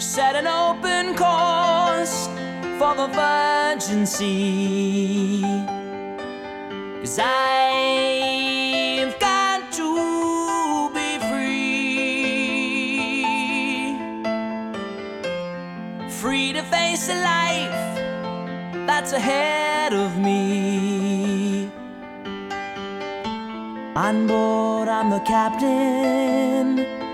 set an open course for the virgin sea. 'Cause I've got to be free, free to face a life that's ahead of me. On board, I'm the captain,